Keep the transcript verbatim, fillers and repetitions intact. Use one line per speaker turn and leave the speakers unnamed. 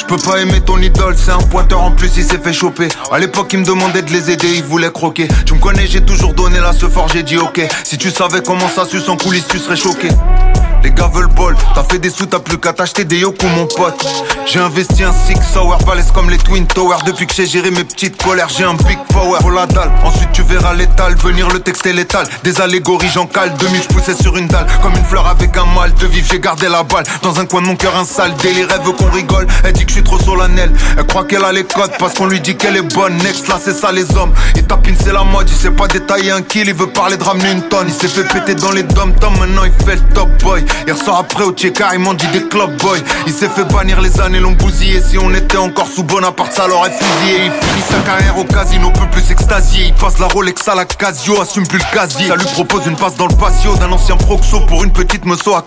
J'peux pas aimer ton idole, c'est un pointeur en plus, il s'est fait choper. À l'époque il me demandait de les aider, il voulait croquer. Tu me connais, j'ai toujours donné la ce fort, j'ai dit ok. Si tu savais comment ça suce en coulisses, tu serais choqué. Les gars veulent bol, t'as fait des sous, t'as plus qu'à t'acheter des yoko mon pote. J'ai investi un six hour, balèze comme les Twin Towers. Depuis que j'ai géré mes petites colères, j'ai un big power. Faut la dalle, ensuite tu verras l'étal. Venir le texte est létal, des allégories j'en cale. Demi j'poussais sur une dalle, comme une fleur avec un mal. De vivre j'ai gardé la balle, dans un coin de mon cœur un sale délire. Elle veut qu'on rigole, elle dit que je suis trop solennel. Elle croit qu'elle a les codes parce qu'on lui dit qu'elle est bonne. Next là c'est ça les hommes, et tapine c'est la mode. Il sait pas détailler un kill, il veut parler de ramener une tonne. Il s'est fait péter dans les dom-toms, maintenant il fait le top boy. Il ressort après au check, carrément dit des club boys. Il s'est fait bannir, les années l'ont bousillé. Si on était encore sous Bonaparte, ça l'aurait fusillé. Il finit sa carrière au casino, peut plus s'extasier. Il passe la Rolex à la Casio, assume plus le casier. Ça lui propose une passe dans le patio d'un ancien proxo pour une petite meso à